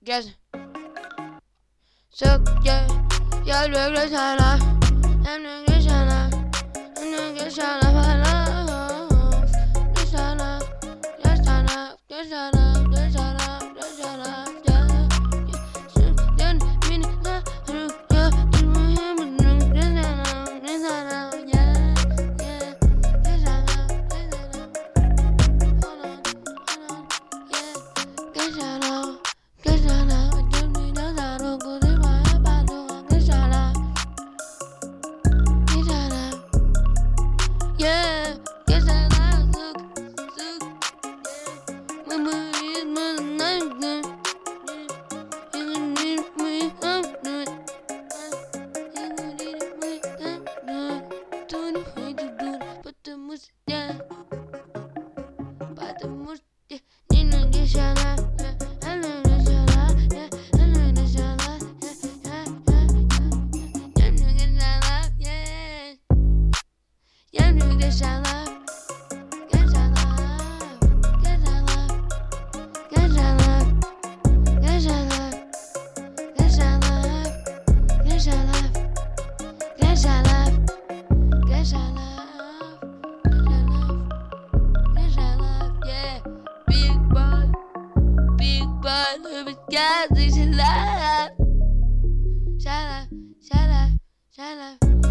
Yes. So yeah, yeah, look at Shala. I'm doing it, Shala. I'm doing it, Shala. Yes, Shala. Yes, Shala. Yes, Shala. Yes, Shala. Yes, Shala. Yeah. So then, me, yeah, yeah, do him, yes, Shala. Yes, Shala. Yeah, yeah. Yes, Shala. Yes, Shala. Hold on, hold on. Yeah. Yes, Shala. Yes, Shala. I don't need no Shala. Go to my body. Yes, Shala. Yes, Shala. Yeah. Yes, Shala. Look, look. Yeah. Mama is my night. Shut up, shut up, shut up.